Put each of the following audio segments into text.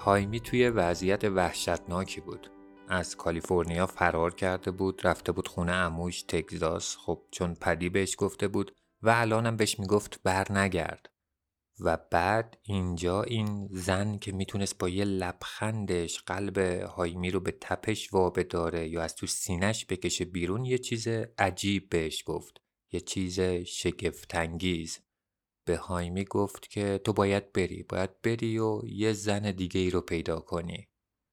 هایمی توی وضعیت وحشتناکی بود. از کالیفرنیا فرار کرده بود، رفته بود خونه عموش تگزاس. خب چون پدی بهش گفته بود و الانم بهش میگفت بر نگرد. و بعد اینجا این زن که میتونست با یه لبخندش قلب هایمی رو به تپش وابداره یا از تو سینش بکشه بیرون، یه چیز عجیب بهش گفت، یه چیز شگفت‌انگیز. به هایمی گفت که تو باید بری و یه زن دیگه ای رو پیدا کنی.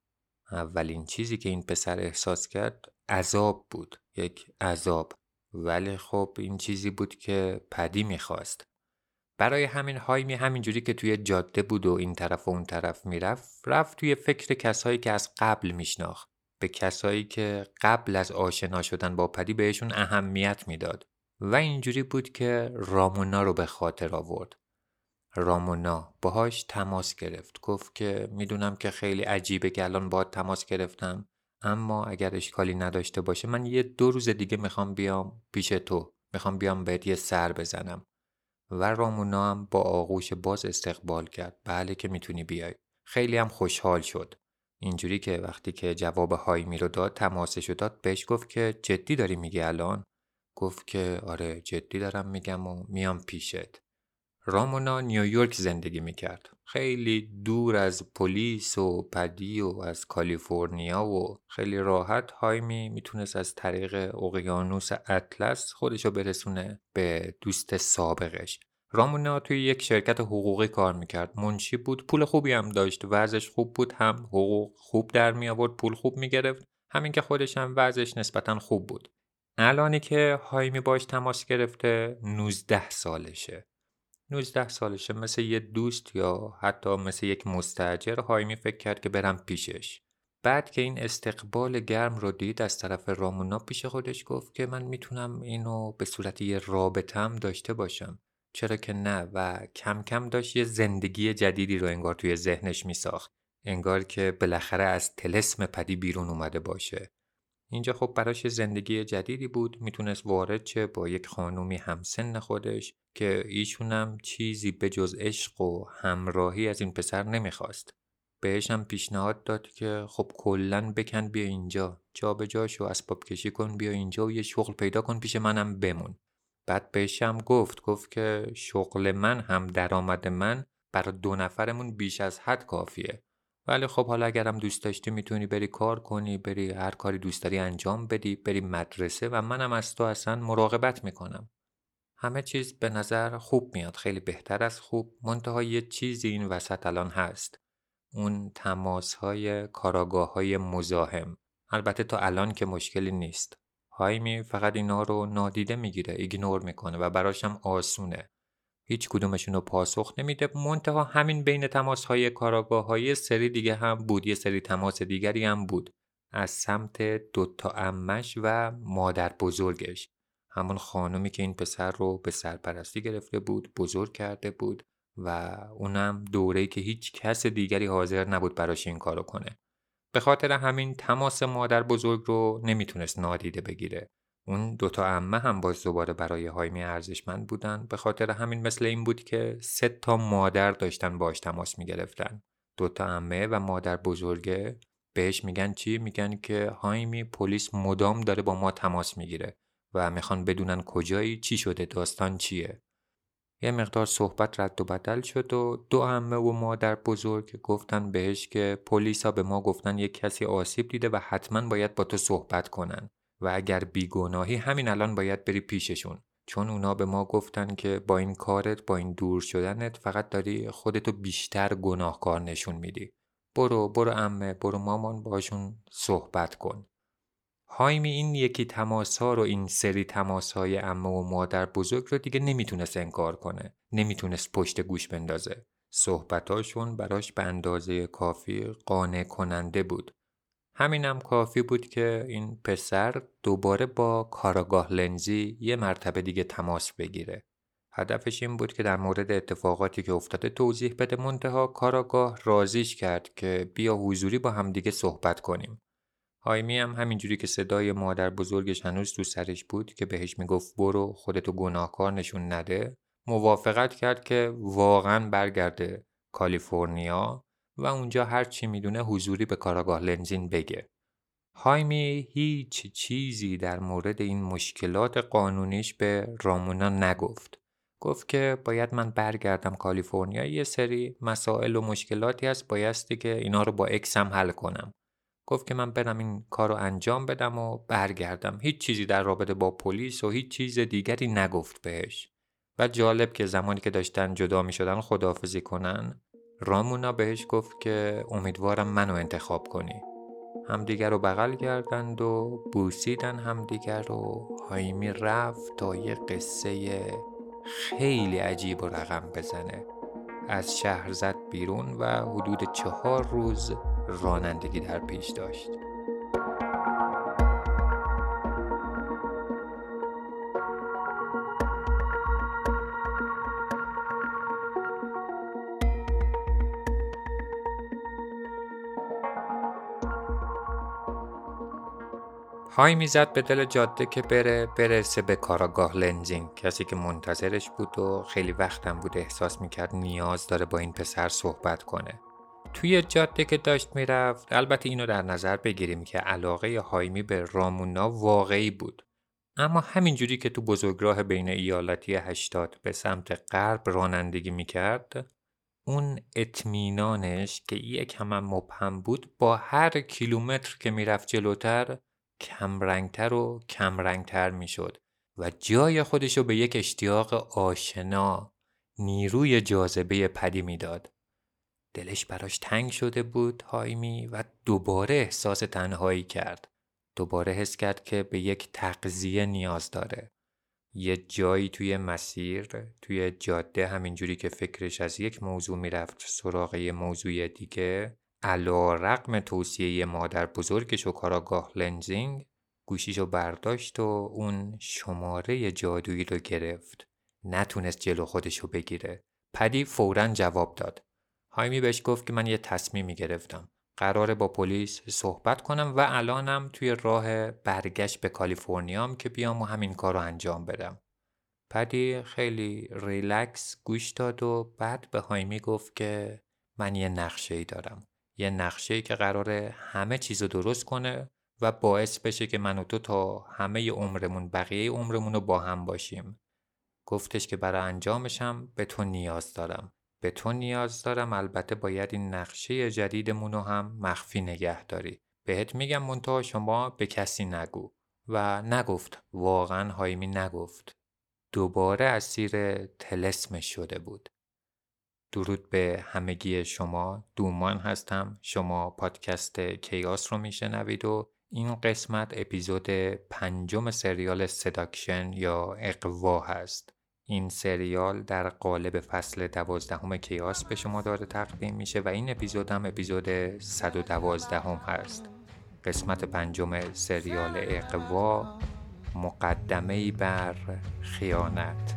اولین چیزی که این پسر احساس کرد عذاب بود، یک عذاب. ولی خب این چیزی بود که پدی میخواست. برای همین هایمی همینجوری که توی جاده بود و این طرف و اون طرف میرفت، رفت توی فکر کسایی که از قبل میشناخت، به کسایی که قبل از آشنا شدن با پدی بهشون اهمیت میداد. و اینجوری بود که رامونا رو به خاطر آورد. رامونا باهاش تماس گرفت، گفت که میدونم که خیلی عجیبه که الان باهات تماس گرفتم، اما اگر اشکالی نداشته باشه من یه 2 روز دیگه میخوام بیام پیش تو، میخوام بیام بهت یه سر بزنم. و رامونا هم با آغوش باز استقبال کرد. بله که میتونی بیای. خیلی هم خوشحال شد. اینجوری که وقتی که جواب هایمی رو داد، تماسشو داد، بهش گفت که جدی داری میگی الان؟ گفت که آره جدی دارم میگم و میام پیشت. رامونا نیویورک زندگی میکرد، خیلی دور از پلیس و پدی و از کالیفرنیا، و خیلی راحت هایمی میتونست از طریق اقیانوس اطلس خودشو برسونه به دوست سابقش. رامونا توی یک شرکت حقوقی کار میکرد، منشی بود، پول خوبی هم داشت، وضعش خوب بود، هم حقوق خوب در می آورد، پول خوب میگرفت، همین که خودش هم وضعش نسبتا خوب بود. الانی که هایمی باش تماس گرفته 19 سالشه. 19 سالشه، مثل یه دوست یا حتی مثل یک مستاجر هایمی فکر کرد که برم پیشش. بعد که این استقبال گرم رو دید از طرف رامونا، پیش خودش گفت که من میتونم اینو به صورت یه رابطم داشته باشم، چرا که نه. و کم کم داشت یه زندگی جدیدی رو انگار توی ذهنش میساخت، انگار که بالاخره از طلسم پدی بیرون اومده باشه. اینجا خب براش زندگی جدیدی بود، میتونست وارد شه با یک خانومی همسن خودش که ایشونم چیزی به جز عشق و همراهی از این پسر نمیخواست. بهش هم پیشنهاد داد که خب کلن بکن بیا اینجا، جا به جاشو اسباب کشی کن بیا اینجا و یه شغل پیدا کن پیش منم بمون. بعد بهش هم گفت که شغل من هم درآمد من برای 2 نفرمون بیش از حد کافیه. ولی خب حالا اگرم دوست داشتی میتونی بری کار کنی، بری هر کاری دوست داری انجام بدی، بری مدرسه و منم از تو اصلا مراقبت میکنم. همه چیز به نظر خوب میاد، خیلی بهتر از خوب. منتها یه چیزی این وسط الان هست، اون تماس‌های کاراگاه‌های مزاحم. البته تا الان که مشکلی نیست. هایمی فقط اینا رو نادیده میگیره، ایگنور میکنه و براشم آسونه. هیچ کدومشون رو پاسخ نمیده. منتها همین بین تماس‌های کاراگاه‌های سری دیگه هم بود، یه سری تماس دیگری هم بود از سمت 2 تا عمش و مادر بزرگش، همون خانومی که این پسر رو به سرپرستی گرفته بود، بزرگ کرده بود و اونم دوره‌ای که هیچ کس دیگری حاضر نبود براش این کارو کنه. به خاطر همین تماس مادر بزرگ رو نمیتونست نادیده بگیره. اون 2 تا عمه هم باز دوباره برای هایمی ارزشمند بودن، به خاطر همین مثل این بود که 3 تا مادر داشتن باش تماس میگرفتن. 2 تا عمه و مادر بزرگه بهش میگن چی؟ میگن که هایمی پلیس مدام داره با ما تماس میگیره و میخوان بدونن کجایی، چی شده، داستان چیه. یه مقدار صحبت رد و بدل شد و 2 عمه و مادر بزرگ گفتن بهش که پلیسا به ما گفتن یک کسی آسیب دیده و حتما باید با تو صحبت کنن و اگر بیگناهی همین الان باید بری پیششون، چون اونا به ما گفتن که با این کارت، با این دور شدنت فقط داری خودتو بیشتر گناهکار نشون میدی. برو عمه، برو مامان، باشون صحبت کن. هایمی این یکی تماس‌ها رو، این سری تماس‌های عمه و مادر بزرگ رو دیگه نمیتونست انکار کنه، نمیتونست پشت گوش بندازه. صحبتاشون براش به اندازه کافی قانع کننده بود. همینم کافی بود که این پسر دوباره با کاراگاه لنزی یه مرتبه دیگه تماس بگیره. هدفش این بود که در مورد اتفاقاتی که افتاده توضیح بده، منتها کاراگاه راضیش کرد که بیا حضوری با هم دیگه صحبت کنیم. هایمی هم همینجوری که صدای مادر بزرگش هنوز تو سرش بود که بهش میگفت برو خودتو گناهکار نشون نده، موافقت کرد که واقعا برگرده کالیفرنیا و اونجا هر چی میدونه حضوری به کاراگاه لنزینگ بگه. هایمی هیچ چیزی در مورد این مشکلات قانونیش به رامونا نگفت. گفت که باید من برگردم کالیفرنیا، یه سری مسائل و مشکلاتی هست بایستی که اینا رو با اکسم حل کنم. گفت که من برم این کار رو انجام بدم و برگردم. هیچ چیزی در رابطه با پلیس و هیچ چیز دیگری نگفت بهش. و جالب که زمانی که داشتن جدا می شدن خداحافظی کنن، رامونا بهش گفت که امیدوارم منو انتخاب کنی. همدیگر رو بغل کردند و بوسیدن همدیگر و هایمی رفت تا یه قصه خیلی عجیب و رقم بزنه. از شهر زد بیرون و حدود 4 روز رانندگی در پیش داشت. هایمی زد به دل جاده که برسه به کاراگاه لنزینگ. کسی که منتظرش بود و خیلی وقتم بود احساس میکرد نیاز داره با این پسر صحبت کنه. توی جاده که داشت میرفت، البته اینو در نظر بگیریم که علاقه هایمی به رامونا واقعی بود، اما همینجوری که تو بزرگراه بین ایالتی 80 به سمت غرب رانندگی میکرد، اون اطمینانش که یکم هم مبهم بود با هر کیلومتر که میرفت جلوتر کمرنگتر و کمرنگتر میشد و جای خودشو به یک اشتیاق آشنا، نیروی جاذبه پدی میداد. دلش براش تنگ شده بود هایمی و دوباره احساس تنهایی کرد. دوباره حس کرد که به یک تغذیه نیاز داره. یه جایی توی مسیر، توی جاده، همینجوری که فکرش از یک موضوع میرفت سراغ یه موضوع دیگه، علی‌رغم توصیه مادر بزرگش و کاراگاه لنزینگ، گوشیشو برداشت و اون شماره جادویی رو گرفت. نتونست جلو خودشو بگیره. پدی فوراً جواب داد. هایمی بهش گفت که من یه تصمیمی گرفتم. قراره با پلیس صحبت کنم و الانم توی راه برگشت به کالیفرنیام که بیام و همین کار رو انجام بدم. پدی خیلی ریلکس گوش داد و بعد به هایمی گفت که من یه نقشه‌ای دارم. یه نقشه‌ای که قراره همه چیزو درست کنه و باعث بشه که من و تو تا همه عمرمون، بقیه عمرمون رو با هم باشیم. گفتش که برای انجامشم به تو نیاز دارم. به تو نیاز دارم، البته باید این نقشه جدیدمون رو هم مخفی نگه داری. بهت میگم منتها شما به کسی نگو. و نگفت. واقعا هایمی نگفت. دوباره اسیر طلسمش شده بود. درود به همگی شما. دومان هستم. شما پادکست کیاس رو میشنوید و این قسمت اپیزود 5 سریال سداکشن یا اغوا هست. این سریال در قالب فصل 12 کیاس به شما داره تقدیم میشه و این اپیزود هم اپیزود 112 هست. قسمت 5 سریال اغوا، مقدمه‌ای بر خیانت.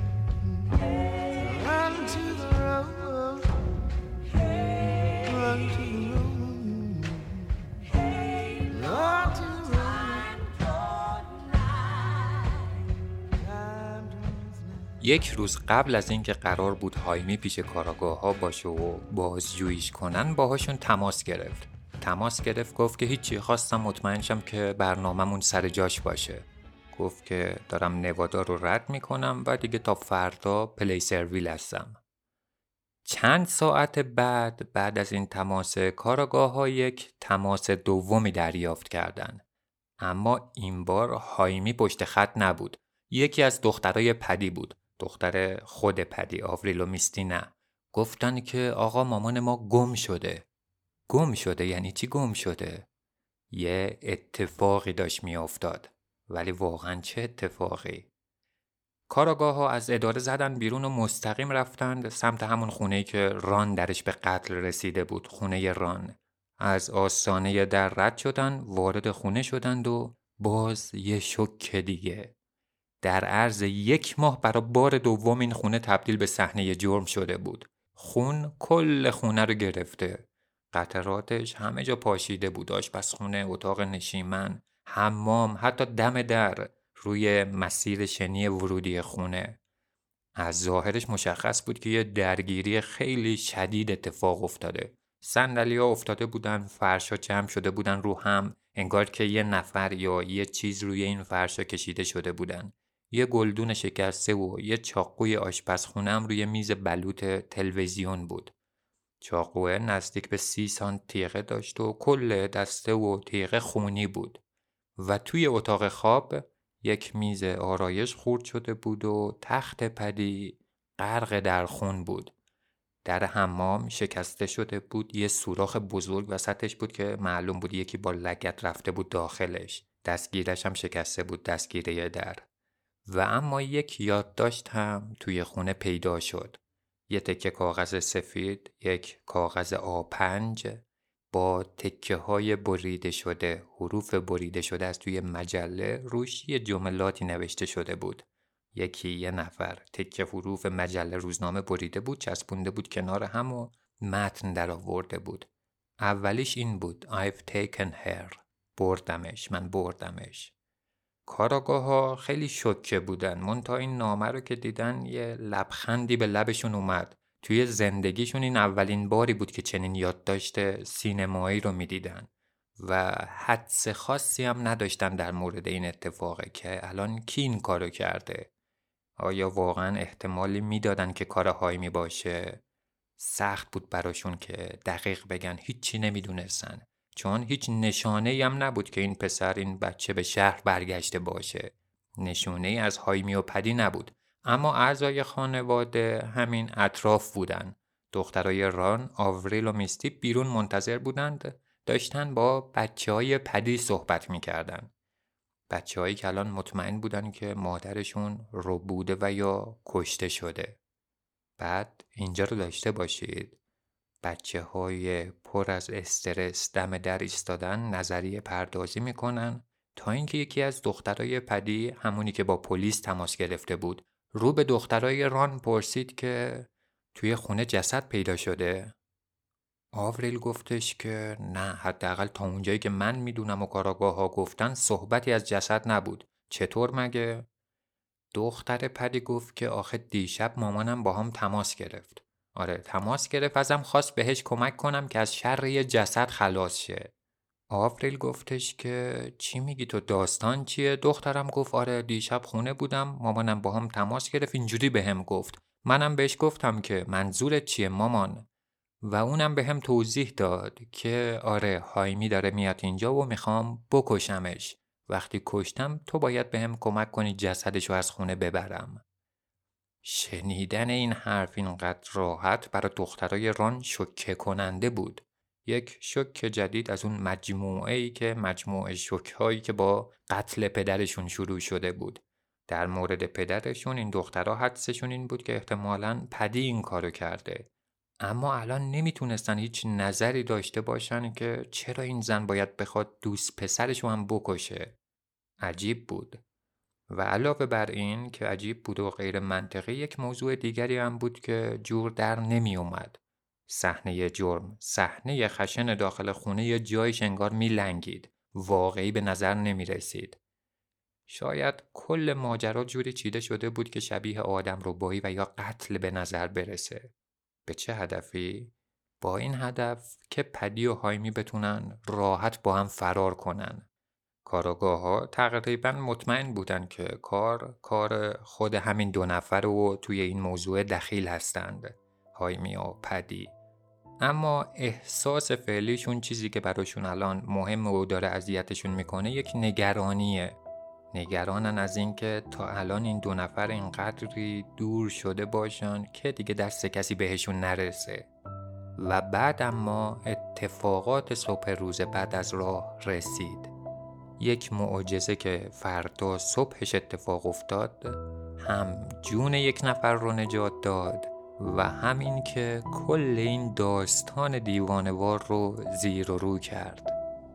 یک روز قبل از اینکه قرار بود هایمی پیش کاراگاه‌ها باشه و بازجوییش کنن، باهاشون تماس گرفت. گفت که هیچی، خواستم مطمئن شم که برنامه‌مون سر جاش باشه. گفت که دارم نوادا رو رد میکنم و دیگه تا فردا پلیسرویل هستم. چند ساعت بعد از این تماس، کاراگاه‌ها یک تماس دومی دریافت کردن. اما این بار هایمی پشت خط نبود. یکی از دخترای پدی بود. دختر خود پدی، آوریل و میستینا. گفتن که آقا مامان ما گم شده. گم شده یعنی چی گم شده؟ یه اتفاقی داشت می افتاد. ولی واقعا چه اتفاقی؟ کاراگاه‌ها از اداره زدن بیرون و مستقیم رفتند سمت همون خونه‌ای که ران درش به قتل رسیده بود. خونه ران. از آستانه در رد شدن، وارد خونه شدند و باز یه شوک دیگه. در عرض 1 ماه برای بار دوم این خونه تبدیل به صحنه جرم شده بود. خون کل خونه رو گرفته. قطراتش همه جا پاشیده بود. آشپزخونه، اتاق نشیمن، حمام، حتی دم در روی مسیر شنی ورودی خونه. از ظاهرش مشخص بود که یه درگیری خیلی شدید اتفاق افتاده. صندلی‌ها افتاده بودن، فرش‌ها جمع شده بودن رو هم، انگار که یه نفر یا یه چیز روی این فرش‌ها کشیده شده بودن. یه گلدون شکسته و یه چاقوی آشپزخونه هم روی میز بلوط تلویزیون بود. چاقوه نزدیک به 30 سانت تیغه داشت و کل دسته و تیغه خونی بود. و توی اتاق خواب یک میز آرایش خورد شده بود و تخت پدی غرق در خون بود. در حمام شکسته شده بود، یه سوراخ بزرگ وسطش بود که معلوم بود یکی با لگد رفته بود داخلش. دستگیرش هم شکسته بود، دستگیره در. و اما یک یادداشت هم توی خونه پیدا شد. یه تکه کاغذ سفید، یک کاغذ A5 با تکه های بریده شده، حروف بریده شده از توی مجله، روش یه جملاتی نوشته شده بود. یه نفر تکه حروف مجله روزنامه بریده بود، چسبونده بود کنار هم و متن در آورده بود. اولیش این بود: I've taken her. من بردمش. کاراگاه‌ها خیلی شوکه بودن، منتها این نامه رو که دیدن یه لبخندی به لبشون اومد. توی زندگیشون این اولین باری بود که چنین یادداشت سینمایی رو میدیدن و حدس خاصی هم نداشتن در مورد این اتفاقه که الان کی این کارو کرده. آیا واقعا احتمالی میدادن که کار هایمی باشه؟ سخت بود براشون که دقیق بگن، هیچی نمیدونستن، چون هیچ نشانه‌ای هم نبود که این پسر، این بچه به شهر برگشته باشه. نشونه‌ای از هایمی و پدی نبود، اما اعضای خانواده همین اطراف بودن. دخترای ران، آوریل و میستی بیرون منتظر بودند، داشتن با بچه‌های پدی صحبت می‌کردن. بچه‌هایی که الان مطمئن بودن که مادرشون رو بوده و یا کشته شده. بعد اینجا رو داشته باشید، بچه‌های پر از استرس دم در ایستادن، نظریه پردازی میکنن تا اینکه یکی از دخترای پدی، همونی که با پلیس تماس گرفته بود، رو به دخترای ران پرسید که توی خونه جسد پیدا شده. آوریل گفتش که نه، حداقل تا اونجایی که من میدونم و کاراگاه‌ها گفتن صحبتی از جسد نبود. چطور مگه؟ دختر پدی گفت که آخه دیشب مامانم با هم تماس گرفت. آره تماس گرفت، ازم خواست بهش کمک کنم که از شر یه جسد خلاص شه. آوریل گفتش که چی میگی تو، داستان چیه؟ دخترم گفت آره دیشب خونه بودم، مامانم با هم تماس گرفت، اینجوری بهم گفت. منم بهش گفتم که منظورت چیه مامان؟ و اونم بهم توضیح داد که آره هایمی داره میاد اینجا و میخوام بکشمش. وقتی کشتم تو باید بهم کمک کنی جسدشو از خونه ببرم. شنیدن این حرف اینقدر راحت برای دخترای ران شوکه کننده بود. یک شوک جدید از اون مجموعه‌ای که مجموعه شوک‌هایی که با قتل پدرشون شروع شده بود. در مورد پدرشون این دخترها حدسشون این بود که احتمالاً پدی این کارو کرده. اما الان نمیتونستن هیچ نظری داشته باشن که چرا این زن باید بخواد دوست پسرشو هم بکشه. عجیب بود. و علاوه بر این که عجیب بود و غیر منطقی، یک موضوع دیگری هم بود که جور در نمی اومد. صحنه جرم، صحنه خشن داخل خونه یه جایش انگار می لنگید. واقعی به نظر نمی رسید. شاید کل ماجرا جوری چیده شده بود که شبیه آدمربایی و یا قتل به نظر برسه. به چه هدفی؟ با این هدف که پدی و هایمی بتونن راحت با هم فرار کنن. کاراگاه‌ها تقریباً مطمئن بودن که کار خود همین دو نفر و توی این موضوع دخیل هستند، هایمی و پدی. اما احساس فعلیشون، چیزی که براشون الان مهم و داره اذیتشون میکنه، یک نگرانیه. نگرانن از این که تا الان این دو نفر اینقدری دور شده باشن که دیگه دست کسی بهشون نرسه. و بعد اما اتفاقات صبح روز بعد از راه رسید. یک معجزه که فردا صبحش اتفاق افتاد، هم جون یک نفر رو نجات داد و همین که کل این داستان دیوانوار رو زیر و رو کرد.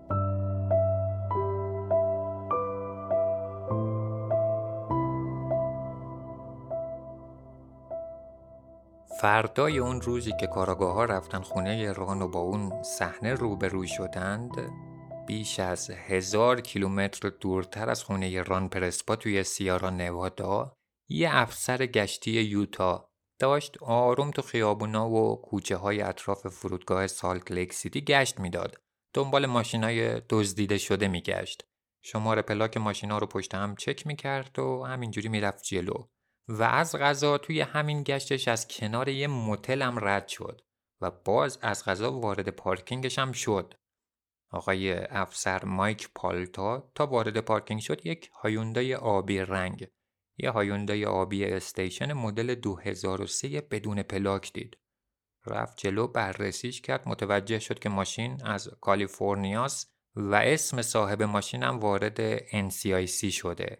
فردای اون روزی که کاراگاه‌ها رفتن خونه ران و با اون صحنه روبرو شدند، بیش از 1000 کیلومتر دورتر از خونه ران پرسپا توی سیارا نوادا، یه افسر گشتی یوتا داشت آروم تو خیابونا و کوچه های اطراف فرودگاه سالت لیک سیتی گشت میداد. دنبال ماشینای دزدیده شده میگشت. شماره پلاک ماشینا رو پشت هم چک میکرد و همینجوری میرفت جلو. و از قضا توی همین گشتش از کنار یه موتل هم رد شد و باز از قضا وارد پارکینگش هم شد. آقای افسر مایک پالتا تا وارد پارکینگ شد یک هایوندای آبی رنگ، یه هایوندای آبی استیشن مدل 2003 بدون پلاک دید. رفت جلو بررسیش کرد، متوجه شد که ماشین از کالیفرنیاست و اسم صاحب ماشین هم وارد NCIC شده.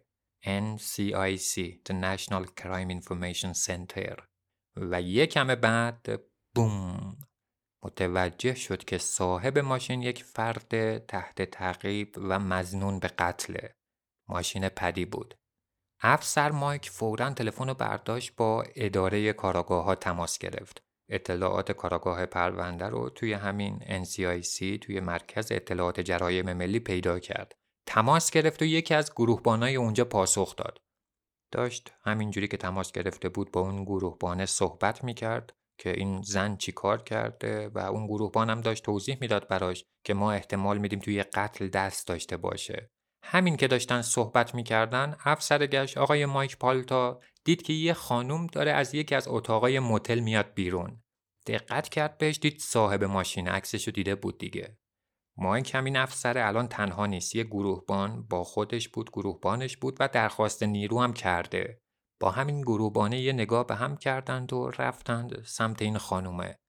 NCIC The National Crime Information Center. و یک کم بعد بوم متوجه شد که صاحب ماشین یک فرد تحت تعقیب و مظنون به قتله. ماشین پدی بود. افسر مایک فوراً تلفن رو برداشت، با اداره کاراگاه‌ها تماس گرفت. اطلاعات کاراگاه پرونده رو توی همین NCIC توی مرکز اطلاعات جرایم ملی پیدا کرد. تماس گرفت و یکی از گروهبانای اونجا پاسخ داد. داشت همینجوری که تماس گرفته بود با اون گروهبانه صحبت میکرد که این زن چی کار کرده و اون گروهبان هم داشت توضیح میداد براش که ما احتمال میدیم توی قتل دست داشته باشه. همین که داشتن صحبت میکردن، افسر گشت آقای مایک پالتا دید که یه خانوم داره از یکی از اتاقای موتل میاد بیرون. دقت کرد بهش، دید صاحب ماشین، عکسشو دیده بود دیگه. مایک همین افسر الان تنها نیست، یه گروهبان با خودش بود، گروهبانش بود و درخواست نیرو هم کرده. با همین گروهبانه یه نگاه به هم کردند و رفتند سمت این خانومه.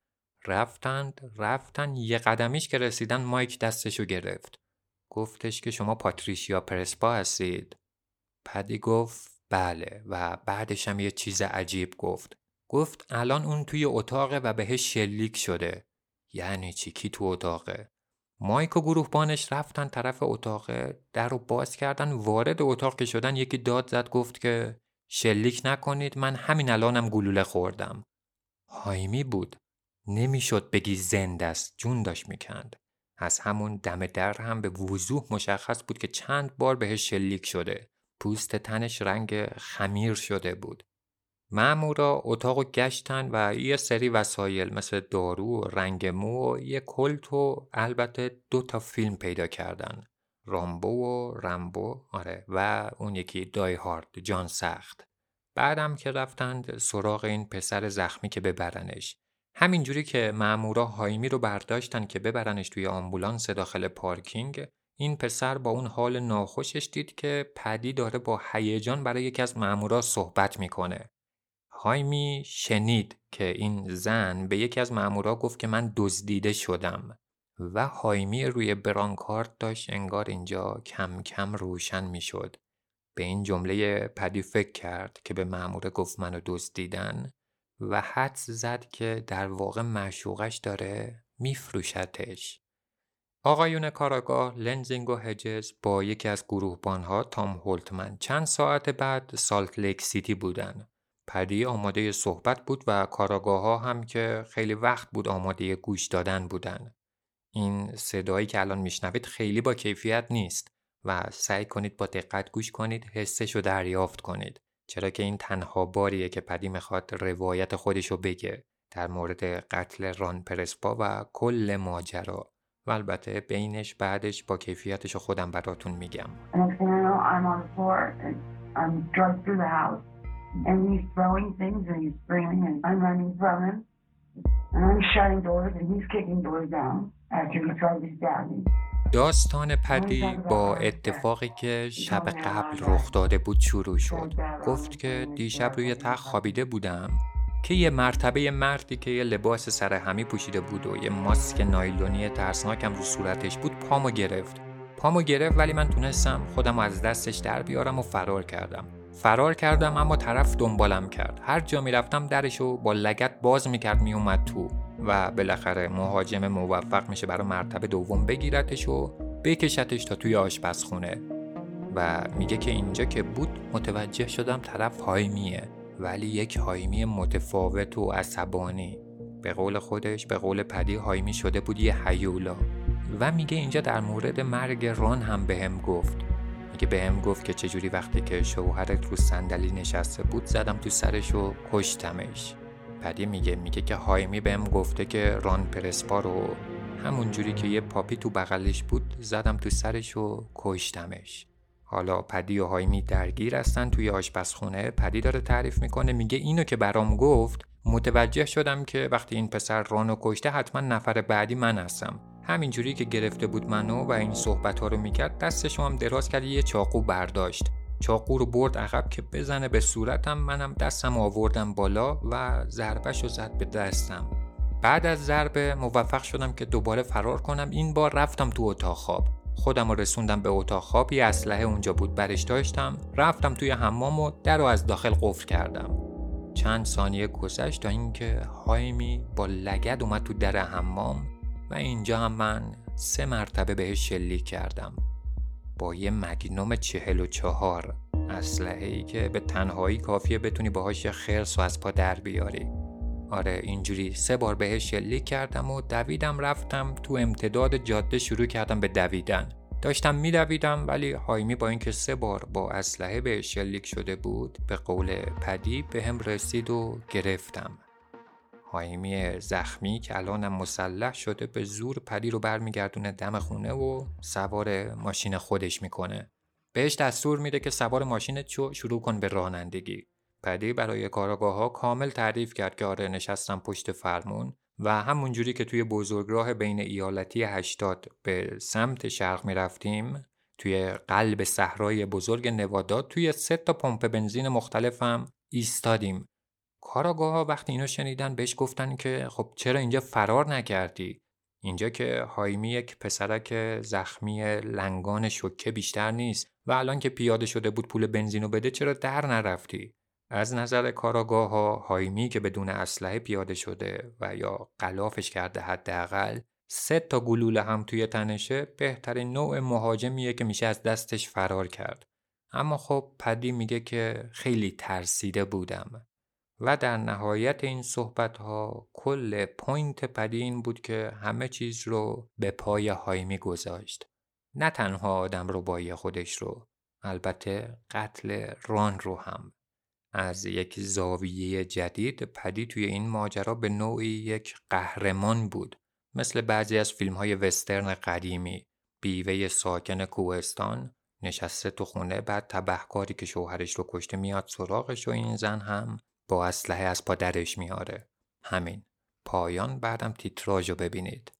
رفتن یه قدمیش که رسیدن مایک دستشو گرفت. گفتش که شما پاتریشیا پرسپا هستید؟ پدی گفت بله و بعدش هم یه چیز عجیب گفت الان اون توی اتاقه و بهش شلیک شده. یعنی چی؟ کی تو اتاقه؟ مایک و گروهبانش رفتن طرف اتاقه، در رو باز کردن. وارد اتاق که شدن یکی داد زد، گفت که شلیک نکنید، من همین الانم گلوله خوردم. هایمی بود. نمیشد بگی زنده است، جون داشت میکند. از همون دم در هم به وضوح مشخص بود که چند بار بهش شلیک شده. پوست تنش رنگ خمیر شده بود. مامورا اتاقو گشتن و یه سری وسایل مثل دارو و رنگ مو و یه کلت و البته 2 فیلم پیدا کردن. رامبو و اون یکی دای هارد، جان سخت. بعدم که رفتند سراغ این پسر زخمی که ببرنش. همینجوری که مامورا هایمی رو برداشتن که ببرنش توی آمبولانس داخل پارکینگ، این پسر با اون حال ناخوشش دید که پدی داره با هیجان برای یکی از مامورا صحبت میکنه. هایمی شنید که این زن به یکی از مامورا گفت که من دزدیده شدم و هایمی روی برانکارد داشت انگار اینجا کم کم روشن می شد. به این جمله پدی فکر کرد که به مامور گفت منو دزدیدن و حدس زد که در واقع معشوقش داره میفروشتش. آقایون کاراگاه لنزینگ و هجز با یکی از گروهبانها تام هولتمن چند ساعت بعد سالت لیک سیتی بودن. پدی آماده صحبت بود و کاراگاه‌ها هم که خیلی وقت بود آماده گوش دادن بودن. این صدایی که الان میشنوید خیلی با کیفیت نیست و سعی کنید با دقت گوش کنید، حسش رو دریافت کنید، چرا که این تنها باریه که پدی میخواد روایت خودشو بگه در مورد قتل ران پرسپا و کل ماجرا و البته بینش بعدش با کیفیتش خودم براتون میگم. And he's throwing things and he's screaming and I'm running from him and I'm shutting doors and he's kicking doors down after he tried to stab me. داستان پدی با اتفاقی که شب قبل رخ داده بود شروع شد. گفت که دیشب روی تخت خوابیده بودم که یه مرتبه مردی که یه لباس سرهمی پوشیده بود و یه ماسک نایلونی ترسناکم رو صورتش بود پامو گرفت ولی من تونستم خودم از دستش در بیارم و فرار کردم اما طرف دنبالم کرد. هر جا میرفتم درشو با لگد باز میکرد میومد تو و بالاخره مهاجم موفق میشه برای مرتبه دوم بگیرتش و بکشتش تا توی آشپزخونه. و میگه که اینجا که بود متوجه شدم طرف هایمیه، ولی یک هایمی متفاوت و عصبانی. به قول خودش، به قول پدی، هایمی شده بود یه هیولا. و میگه اینجا در مورد مرگ ران هم بهم گفت. میگه بهم گفت که چجوری وقتی که شوهرت رو صندلی نشسته بود زدم تو سرش و کشتمش. پدی میگه که هایمی بهم گفته که ران پرسپا رو همون جوری که یه پاپی تو بغلش بود زدم تو سرش و کشتمش. حالا پدی و هایمی درگیر هستن توی آشپزخونه. پدی داره تعریف میکنه، میگه اینو که برام گفت متوجه شدم که وقتی این پسر رانو کشته حتما نفر بعدی من هستم. همینجوری که گرفته بود منو و این صحبت‌ها رو میکرد دستشو هم دراز کرد، یه چاقو برداشت، چاقو رو برد عقب که بزنه به صورتم. منم دستم آوردم بالا و ضربه‌شو زد به دستم. بعد از ضربه موفق شدم که دوباره فرار کنم. این بار رفتم تو اتاق خواب، خودم رو رسوندم به اتاق خواب، یه اسلحه اونجا بود برش داشتم، رفتم توی حمام و در رو از داخل قفل کردم. چند ثانیه گذشت تا اینکه هایمی با لگد اومد تو در حمام و اینجا هم من 3 مرتبه بهش شلیک کردم با یه مگنوم 44، اسلحه‌ای که به تنهایی کافیه بتونی باهاش یه خرس و از پا در بیاری. آره اینجوری 3 بار بهش شلیک کردم و دویدم رفتم تو امتداد جاده، شروع کردم به دویدن. داشتم میدویدم ولی هایمی با اینکه 3 بار با اسلحه بهش شلیک شده بود، به قول پدی بهم رسید و گرفتم. هایمی زخمی که الانم مسلح شده به زور پدی رو برمیگردونه دم خونه و سوار ماشین خودش میکنه. بهش دستور میده که سوار ماشینت شروع کن به رانندگی. پدی برای کاراگاه‌ها کامل تعریف کرد که آره نشستم پشت فرمون و همونجوری که توی بزرگراه بین ایالتی 80 به سمت شرق میرفتیم، توی قلب صحرای بزرگ نوادا توی 3 تا پمپ بنزین مختلفم ایستادیم. کاراگاه‌ها وقتی اینو شنیدن بهش گفتن که خب چرا اینجا فرار نکردی؟ اینجا که هایمی یک پسرک زخمی لنگان شوکه بیشتر نیست و الان که پیاده شده بود پول بنزینو بده، چرا در نرفتی؟ از نظر کاراگاه‌ها هایمی که بدون اسلحه پیاده شده و یا غلافش کرده حداقل 3 تا گلوله هم توی تنشه، بهترین نوع مهاجمیه که میشه از دستش فرار کرد. اما خب پدی میگه که خیلی ترسیده بودم. و در نهایت این صحبت‌ها کل پوینت پدی این بود که همه چیز رو به پای هایمی گذاشت. نه تنها آدم رو بای خودش رو، البته قتل ران رو هم. از یک زاویه جدید پدی توی این ماجرا به نوعی یک قهرمان بود، مثل بعضی از فیلم‌های وسترن قدیمی. بیوه ساکن کوهستان نشسته تو خونه، بعد تبهکاری که شوهرش رو کشته میاد سراغش و این زن هم با اسلحه از پا درش میاره. همین. پایان بعدم تیتراژو ببینید.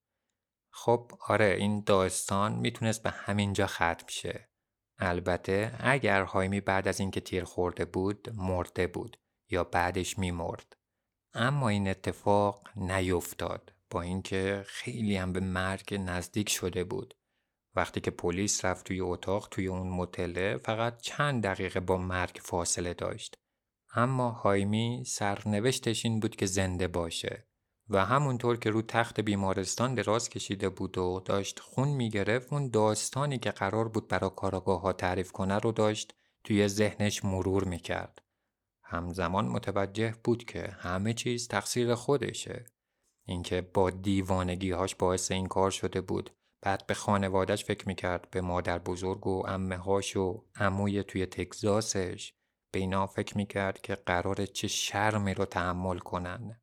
خب آره این داستان میتونست به همین جا ختم شه. البته اگر هایمی بعد از اینکه تیر خورده بود مرده بود یا بعدش میمرد. اما این اتفاق نیفتاد، با اینکه خیلی هم به مرگ نزدیک شده بود. وقتی که پلیس رفت توی اتاق توی اون متله فقط چند دقیقه با مرگ فاصله داشت. اما هایمی سرنوشتش این بود که زنده باشه و همونطور که رو تخت بیمارستان دراز کشیده بود و داشت خون میگرفت، اون داستانی که قرار بود برای کاراگاه‌ها تعریف کنه رو داشت توی ذهنش مرور میکرد. همزمان متوجه بود که همه چیز تقصیر خودشه. اینکه با دیوانگی‌هاش باعث این کار شده بود. بعد به خانواده‌اش فکر میکرد، به مادر بزرگ و عمه‌هاش و عموی توی تگزاسش. به اینا فکر میکرد که قراره چه شرمی رو تحمل کنن.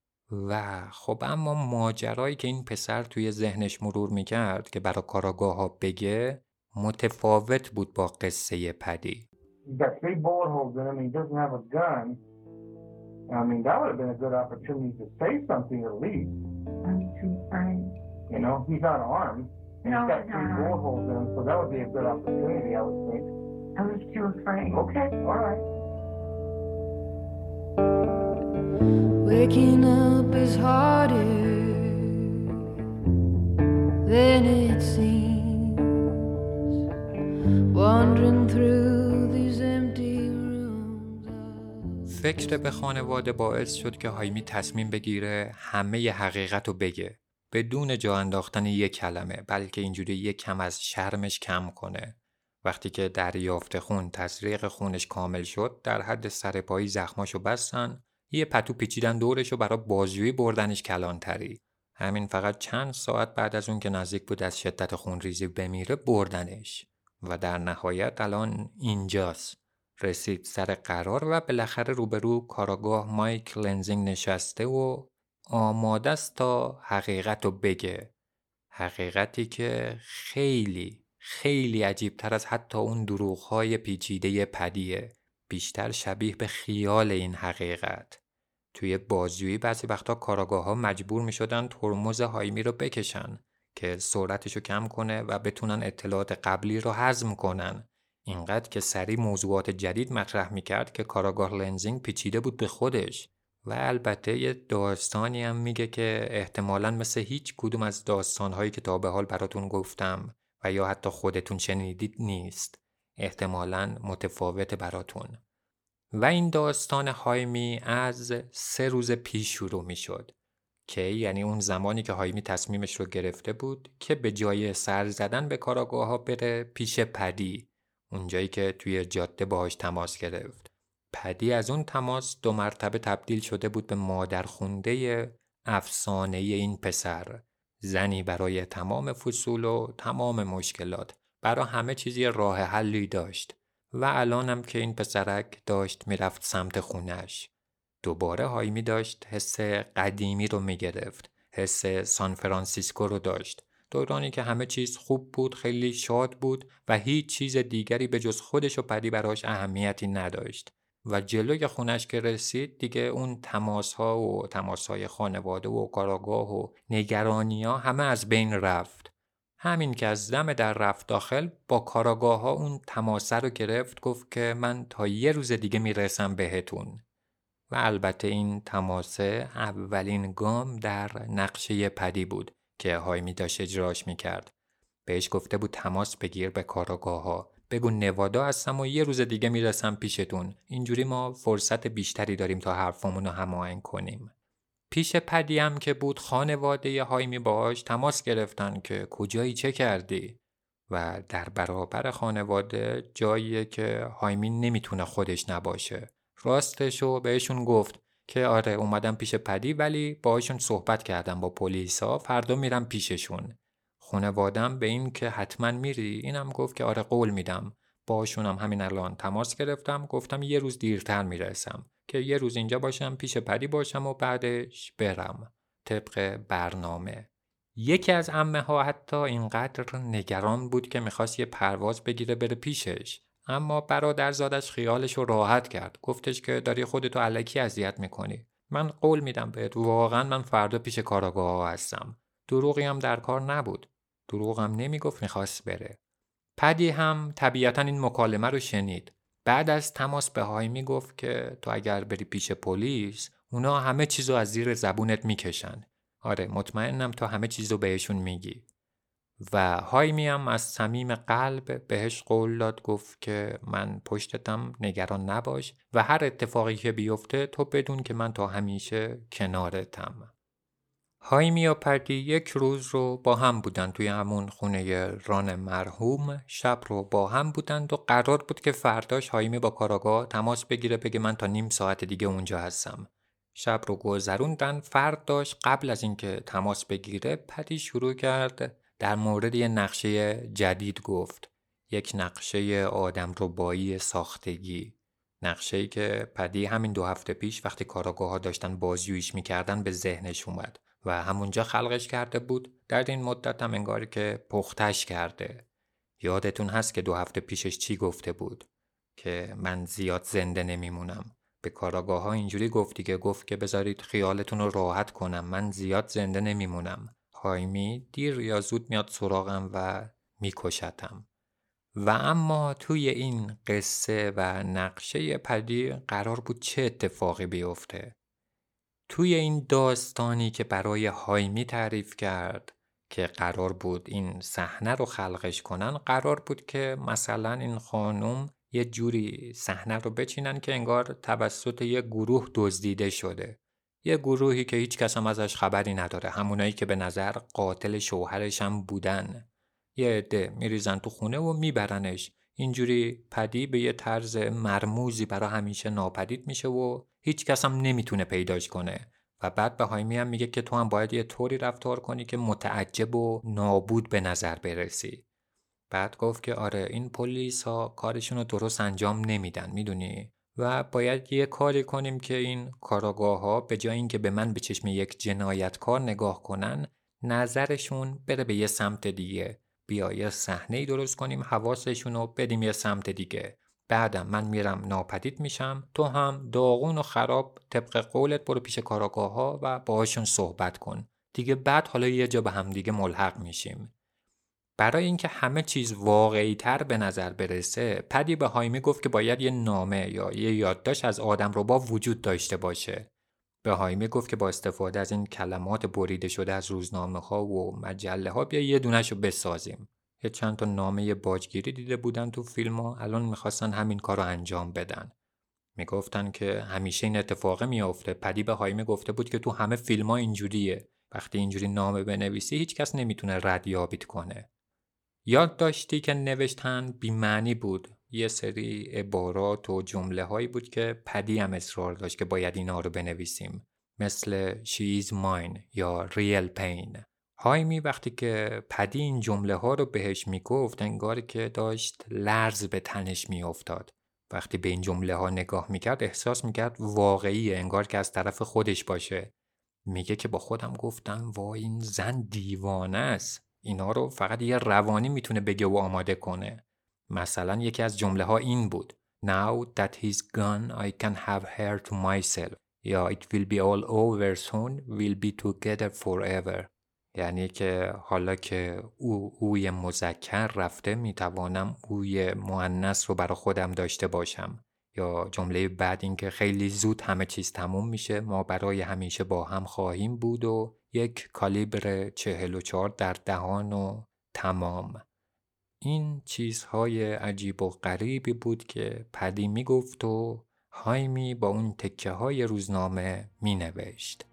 و خب اما ماجرایی که این پسر توی ذهنش مرور میکرد که برای کاراگاه‌ها بگه متفاوت بود با قصه پدی. He's got 3 bullet holes in him. He doesn't have a gun. I mean, that would have been a good opportunity to say something at least. I'm too afraid. You know, he's not armed. And No, he's got he's 3 not bullet holes in him, so that would be a good opportunity, I would think. I was too afraid. Okay, all right. Waking up is harder than it seems. Wandering through these empty rooms. فکر به خانواده باعث شد که هایمی تصمیم بگیره همه ی حقیقت رو بگه، بدون جا انداختن یک کلمه، بلکه اینجوری یک کم از شرمش کم کنه. وقتی که دریافت خون، تزریق خونش کامل شد، در حد سرپایی زخماشو بستن، یه پتو پیچیدن دورشو برای بازجویی بردنش کلانتری. همین فقط چند ساعت بعد از اون که نزدیک بود از شدت خونریزی بمیره بردنش. و در نهایت الان اینجاست. رسید سر قرار و بالاخره روبرو کاراگاه مایک لنزینگ نشسته و آماده است تا حقیقت رو بگه. حقیقتی که خیلی خیلی عجیبتر از حتی اون دروغ‌های پیچیده پدیه. بیشتر شبیه به خیال این حقیقت. توی بازجویی بعضی وقتا کاراگاه‌ها مجبور می‌شدن ترمز هایمی رو بکشن که سرعتشو کم کنه و بتونن اطلاعات قبلی رو هضم کنن. اینقدر که سریع موضوعات جدید مطرح می‌کرد که کاراگاه لنزینگ پیچیده بود به خودش. و البته یه داستانی هم میگه که احتمالاً مثل هیچ کدوم از داستان‌هایی که تا به حال براتون گفتم و یا حتی خودتون شنیدید نیست. احتمالاً متفاوت براتون. و این داستان هایمی از 3 روز پیش شروع می شد که یعنی اون زمانی که هایمی تصمیمش رو گرفته بود که به جای سر زدن به کاراگاه ها بره پیش پدی، اونجایی که توی جاده باهاش تماس گرفت. پدی از اون تماس 2 مرتبه تبدیل شده بود به مادرخونده افسانه این پسر، زنی برای تمام فصول و تمام مشکلات، برای همه چیزی راه حلی داشت. و الانم که این پسرک داشت میرفت سمت خونش. دوباره هایمی داشت حس قدیمی رو میگرفت. حس سان فرانسیسکو رو داشت. دورانی که همه چیز خوب بود، خیلی شاد بود و هیچ چیز دیگری به جز خودش و پدی براش اهمیتی نداشت. و جلوی خونش که رسید دیگه اون تماس‌ها و تماس‌های خانواده و کاراگاه و نگرانی‌ها همه از بین رفت. همین که از دم در رفت داخل با کاراگاه ها اون تماسه رو گرفت، گفت که من تا 1 روز دیگه میرسم بهتون. و البته این تماسه اولین گام در نقشه پدی بود که هایمی داشت اجراش میکرد. بهش گفته بود تماس بگیر به کاراگاه ها، بگو نوادا هستم و 1 روز دیگه میرسم پیشتون. اینجوری ما فرصت بیشتری داریم تا حرفمون رو هماهنگ کنیم. پیش پدی هم که بود خانواده هایمی باهاش تماس گرفتن که کجایی، چه کردی؟ و در برابر خانواده جاییه که هایمی نمیتونه خودش نباشه. راستشو بهشون گفت که آره اومدم پیش پدی ولی باهاشون صحبت کردم با پلیسا، فردا میرم پیششون. خانوادم به این که حتما میری اینم گفت که آره قول میدم. باهاشونم همین الان تماس گرفتم، گفتم 1 روز دیرتر میرسم که 1 روز اینجا باشم پیش پدی باشم و بعدش برم طبق برنامه. یکی از عمه ها حتی اینقدر نگران بود که میخواست یه پرواز بگیره بره پیشش، اما برادرزادش خیالش رو راحت کرد. گفتش که داری خودتو الکی اذیت میکنی. من قول میدم بهت واقعا من فردا پیش کاراگاه ها هستم. دروغی هم در کار نبود. دروغم نمیگفت میخواست بره. پدی هم طبیعتا این مکالمه رو شنید. بعد از تماس به هایمی گفت که تو اگر بری پیش پلیس اونا همه چیزو از زیر زبونت میکشن. آره مطمئنم تو همه چیزو بهشون میگی. و هایمی هم از صمیم قلب بهش قول داد، گفت که من پشتتم، نگران نباش و هر اتفاقی که بیفته تو بدون که من تا همیشه کنارتم. هایمی و پدی 1 روز رو با هم بودن توی همون خونه ران مرحوم. شب رو با هم بودند و قرار بود که فرداش هایمی با کاراگاه تماس بگیره، بگه من تا نیم ساعت دیگه اونجا هستم. شب رو گذروندن. فرداش قبل از اینکه تماس بگیره پدی شروع کرد در مورد یه نقشه جدید گفت. یک نقشه آدمربایی ساختگی. نقشه‌ای که پدی همین 2 هفته پیش وقتی کاراگاه‌ها داشتن بازجوییش می‌کردن به ذهنش اومد و همونجا خلقش کرده بود. در این مدت هم انگار که پختش کرده. یادتون هست که 2 هفته پیشش چی گفته بود؟ که من زیاد زنده نمیمونم. به کاراگاه‌ها اینجوری گفت که بذارید خیالتون رو راحت کنم، من زیاد زنده نمیمونم. هایمی دیر یا زود میاد سراغم و میکشتم. و اما توی این قصه و نقشه پدی قرار بود چه اتفاقی بیفته؟ توی این داستانی که برای هایمی تعریف کرد که قرار بود این صحنه رو خلقش کنن، قرار بود که مثلا این خانم یه جوری صحنه رو بچینن که انگار توسط یه گروه دزدیده شده. یه گروهی که هیچ کس هم ازش خبری نداره، همونایی که به نظر قاتل شوهرش هم بودن. یه عده میریزن تو خونه و میبرنش. اینجوری پدی به یه طرز مرموزی برای همیشه ناپدید میشه و هیچ کس هم نمیتونه پیداش کنه. و بعد به هایمی هم میگه که تو هم باید یه طوری رفتار کنی که متعجب و نابود به نظر برسی. بعد گفت که آره این پلیس ها کارشون رو درست انجام نمیدن میدونی و باید یه کاری کنیم که این کاراگاه ها به جای اینکه به من به چشم یک جنایتکار نگاه کنن نظرشون بره به یه سمت دیگه. بیا یه صحنه‌ای درست کنیم حواسشون رو بدیم یه سمت دیگه. بعدم من میرم ناپدید میشم، تو هم داغون و خراب طبق قولت برو پیش کاراگاه ها و باهاشون صحبت کن دیگه. بعد حالا یه جا به هم دیگه ملحق میشیم. برای اینکه همه چیز واقعی تر به نظر برسه پدی به هایمی گفت که باید یه نامه یا یه یادداشت از آدمربا وجود داشته باشه. به هایمی گفت که با استفاده از این کلمات بریده شده از روزنامه ها و مجله ها بیا یه دونه‌شو بسازیم. یه چند تا نامه باجگیری دیده بودن تو فیلم ها، الان میخواستن همین کار رو انجام بدن. میگفتن که همیشه این اتفاقه میافته. پدی به هایمی گفته بود که تو همه فیلم ها اینجوریه، وقتی اینجوری نامه بنویسی هیچ کس نمیتونه ردیابیت کنه. یاد داشتی که نوشتن بی‌معنی بود، یه سری عبارات و جمله هایی بود که پدی هم اصرار داشت که باید اینا رو بنویسیم، مثل she is mine یا real pain. هایمی وقتی که پدی این جمله ها رو بهش میگفت انگار که داشت لرز به تنش میافتاد. وقتی به این جمله ها نگاه میکرد احساس میکرد واقعیه، انگار که از طرف خودش باشه. میگه که با خودم گفتم وای این زن دیوانه است، اینا رو فقط یه روانی میتونه بگه و آماده کنه. مثلا یکی از جمله ها این بود Now that he's gone I can have her to myself یا It will be all over soon we'll be together forever. یعنی که حالا که اوی مذکر رفته میتوانم اوی مؤنث رو برای خودم داشته باشم. یا جمله بعد این که خیلی زود همه چیز تموم میشه، ما برای همیشه با هم خواهیم بود و یک کالیبر 44 در دهان و تمام. این چیزهای عجیب و غریبی بود که پدی میگفت و هایمی با اون تکه های روزنامه مینوشت.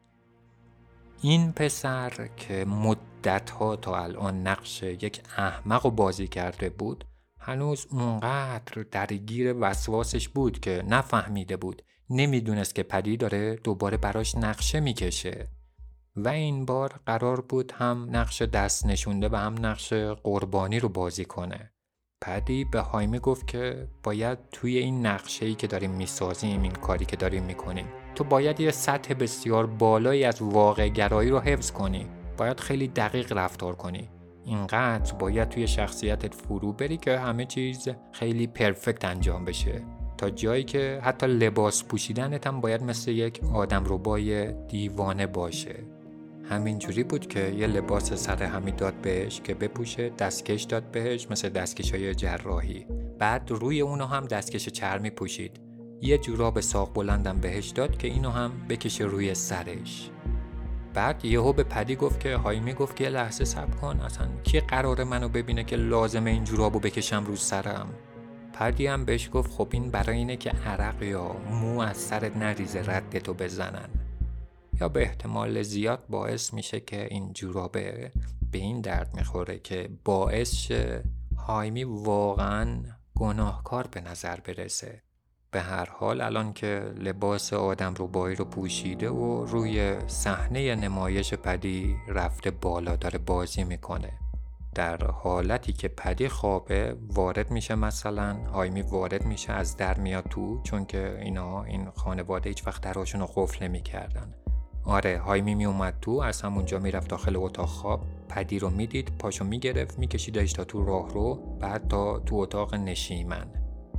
این پسر که مدتها تا الان نقش یک احمق رو بازی کرده بود هنوز اونقدر درگیر وسواسش بود که نفهمیده بود، نمیدونست که پدی داره دوباره براش نقشه میکشه و این بار قرار بود هم نقش دست نشونده و هم نقش قربانی رو بازی کنه. پدی به هایمی گفت که باید توی این نقشه‌ای که داریم میسازیم، این کاری که داریم میکنیم، تو باید یه سطح بسیار بالایی از واقع گرایی رو حفظ کنی، باید خیلی دقیق رفتار کنی، اینقدر باید توی شخصیتت فرو بری که همه چیز خیلی پرفکت انجام بشه، تا جایی که حتی لباس پوشیدنت هم باید مثل یک آدمربای دیوانه باشه. همین جوری بود که یه لباس سر همی داد بهش که بپوشه، دستکش داد بهش مثل دستکشای جراحی، بعد روی اونو هم دستکش چرمی پوشید، یه جوراب ساق بلندم بهش داد که اینو هم بکشه روی سرش. بعد یهو به پدی گفت که هایمی گفت که یه لحظه صبر کن، اصلا کی قراره منو ببینه که لازمه این جورابو بکشم رو سرم؟ پدی هم بهش گفت خب این برای اینه که عرق یا مو از سرت نریزه ردتو بزنن، یا به احتمال زیاد باعث میشه که این جورابه به این درد میخوره که باعث شه هایمی واقعا گناهکار به نظر برسه. به هر حال الان که لباس آدمربایی رو پوشیده و روی صحنه نمایش پدی رفته بالا داره بازی میکنه، در حالتی که پدی خوابه وارد میشه، مثلا هایمی وارد میشه از در میاد تو، چون که این خانواده هیچ وقت دراشون رو قفل نمیکردن. آره هایمی می اومد تو، از همونجا میرفت داخل اتاق خواب، پدی رو میدید پاشو میگرفت میکشیدش تا تو راه رو، بعد تا تو اتاق نشیمن.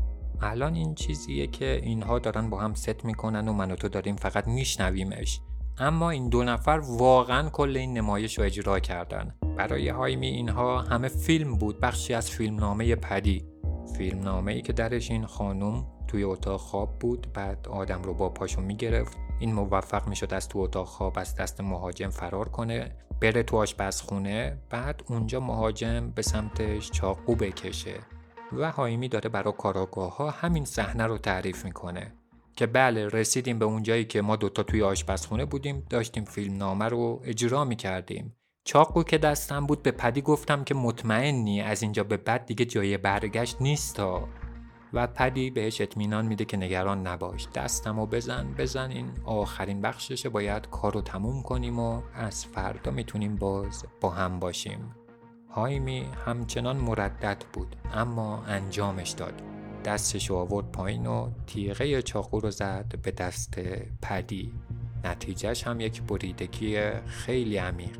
الان این چیزیه که اینها دارن با هم ست میکنن و من و تو داریم فقط میشنویمش، اما این دو نفر واقعا کل این نمایش رو اجرا کردن. برای هایمی اینها همه فیلم بود، بخشی از فیلمنامه پدی، فیلمنامه‌ای که درش این خانم توی اتاق خواب بود، بعد آدم رو با پاشو میگرفت، این موفق میشد از تو اتاق خواب از دست مهاجم فرار کنه بره تو آشپزخونه، بعد اونجا مهاجم به سمتش چاقو بکشه و هایمی داره برای کاراگاه ها همین صحنه رو تعریف میکنه که بله رسیدیم به اون جایی که ما دوتا توی آشپزخونه بودیم، داشتیم فیلمنامه رو اجرا میکردیم، چاقو که دستم بود به پدی گفتم که مطمئنی از اینجا به بعد دیگه جای برگشت نیستا، و پدی بهش اطمینان میده که نگران نباش، دستمو بزن، این آخرین بخششه، باید کارو تموم کنیم و از فردا میتونیم باز با هم باشیم. هایمی همچنان مردد بود اما انجامش داد. دستشو آورد پایین و تیغه چاقو رو زد به دست پدی. نتیجهش هم یک بریدگی خیلی عمیق.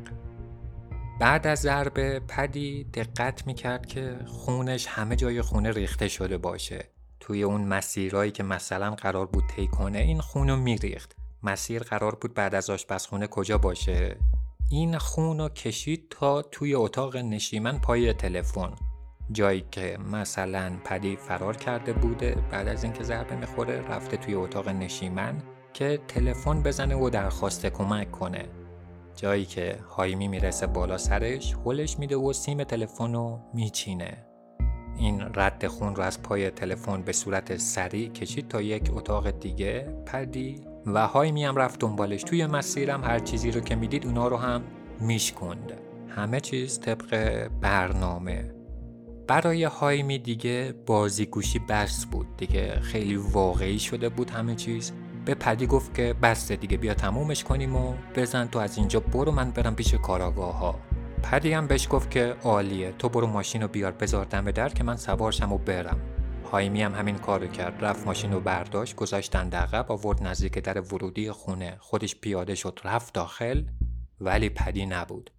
بعد از ضربه پدی دقت میکرد که خونش همه جای خونه ریخته شده باشه. توی اون مسیرهایی که مثلا قرار بود طی کنه این خونو میریخت. مسیر قرار بود بعد از آشپزخونه کجا باشه؟ این خونو کشید تا توی اتاق نشیمن پای تلفن، جایی که مثلا پدی فرار کرده بوده. بعد از اینکه ضربه میخوره رفته توی اتاق نشیمن که تلفن بزنه و درخواست کمک کنه، جایی که هایمی میرسه بالا سرش، هلش میده و سیم تلفن رو میچینه. این رد خون رو از پای تلفن به صورت سریع کشید تا یک اتاق دیگه پدی و هایمی هم رفت دنبالش. توی مسیرم هر چیزی رو که میدید اونا رو هم میشکند. همه چیز طبق برنامه. برای هایمی دیگه بازیگوشی بس بود دیگه، خیلی واقعی شده بود همه چیز. به پدی گفت که بسته دیگه، بیا تمومش کنیم و بزن تو از اینجا برو، من برم پیش کاراگاه ها. پدی هم بهش گفت که عالیه، تو برو ماشین رو بیار بذار دم در که من سوارشم و برم. هایمی هم همین کارو کرد، رفت ماشین رو برداشت گذاشت دنده عقب، آورد نزدیک در ورودی خونه، خودش پیاده شد رفت داخل، ولی پدی نبود.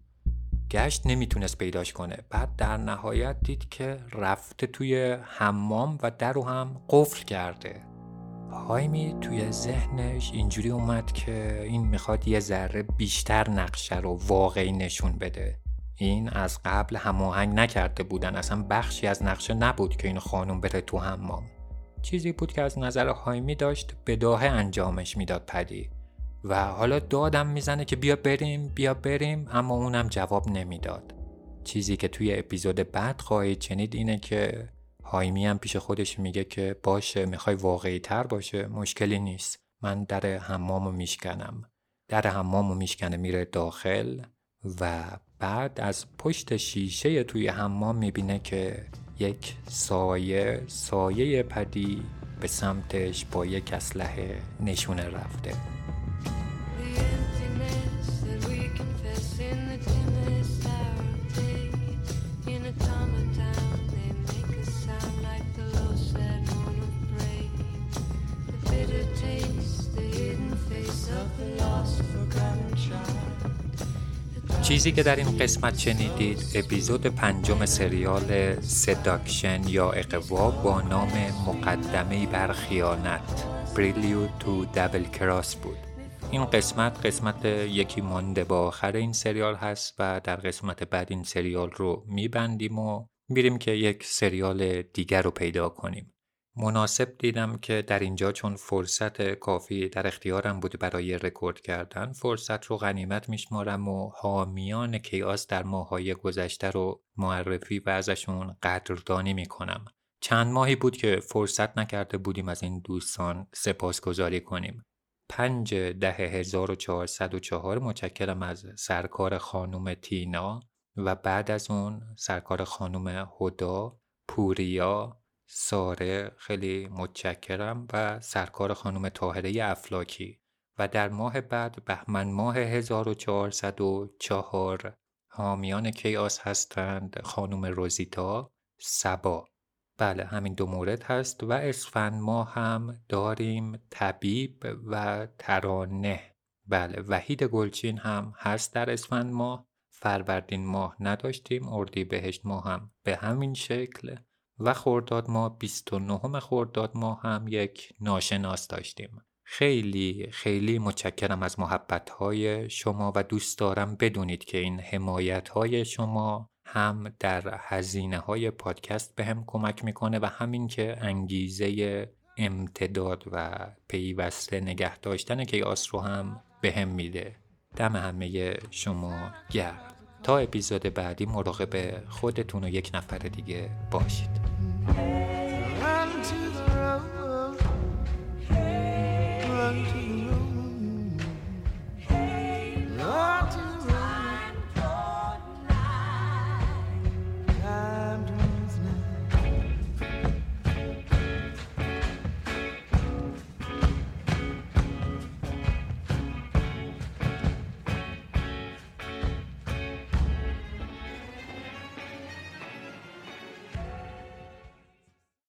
گشت نمیتونست پیداش کنه. بعد در نهایت دید که رفته توی حمام و در رو هم قفل کرده. هایمی توی ذهنش اینجوری اومد که این میخواد یه ذره بیشتر نقشه رو واقعی نشون بده. این از قبل هماهنگ نکرده بودن، اصلا بخشی از نقشه نبود که این خانم بره تو حمام. چیزی بود که از نظر هایمی داشت بداهه انجامش میداد پدی و حالا دادم میزنه که بیا بریم اما اونم جواب نمیداد. چیزی که توی اپیزود بعد خواهید شنید اینه که هایمی هم پیش خودش میگه که باشه، میخوای واقعی تر باشه مشکلی نیست، من در حمامو میشکنم. در حمامو میشکنه میره داخل و بعد از پشت شیشه توی حمام میبینه که یک سایه پدی به سمتش با یک اسلحه نشونه رفته. چیزی که در این قسمت شنیدید اپیزود 5 سریال سداکشن یا اغوا با نام مقدمه‌ای بر خیانت، Prelude to Double Cross بود. این قسمت یکی مانده با آخر این سریال هست و در قسمت بعد این سریال رو میبندیم و میریم که یک سریال دیگر رو پیدا کنیم. مناسب دیدم که در اینجا چون فرصت کافی در اختیارم بود برای رکورد کردن، فرصت رو غنیمت میشمارم و حامیان کیاس در ماه‌های گذشته رو معرفی و ازشون قدردانی میکنم. چند ماهی بود که فرصت نکرده بودیم از این دوستان سپاسگزاری کنیم. 5/10/1404 متشکرم از سرکار خانم تینا و بعد از اون سرکار خانم هدا، پوریا، ساره، خیلی متشکرم، و سرکار خانم طاهره افلاکی. و در ماه بعد بهمن ماه 1404 حامیان کیاس هستند خانم روزیتا، سبا. بله همین 2 مورد هست. و اسفند ماه هم داریم طبیب و ترانه. بله وحید گلچین هم هست در اسفند ماه. فروردین ماه نداشتیم، اردیبهشت ماه هم به همین شکل و خرداد ماه 29 خرداد ماه هم یک ناشناس داشتیم. خیلی خیلی متشکرم از محبت‌های شما و دوست دارم بدونید که این حمایت‌های شما هم در هزینه‌های پادکست بهم کمک میکنه و همین که انگیزه امتداد و پیوسته نگه داشتن کیاس رو هم بهم میده. دم همه شما گرم. تا اپیزود بعدی مراقب خودتون و یک نفر دیگه باشید.